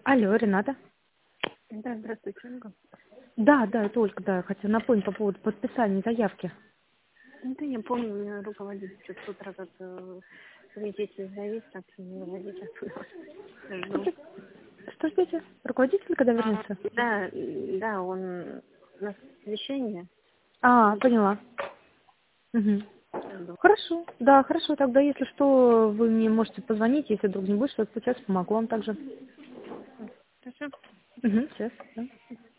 Алло, Рената. Да, здравствуйте, Ольга. Да, это Ольга, да, хотела напомнить по поводу подписания заявки. Да, я помню, у меня руководитель что-то с утра как свидетель завис, так и не выводить оттуда. Жду. Что ждете? Руководитель, когда вернется? Да, он на совещании. Поняла. Угу. Жду. Хорошо, да, хорошо. Тогда, если что, вы мне можете позвонить, если вдруг не будет что-то случаться, помогу вам также. Хорошо. Угу, сейчас, да.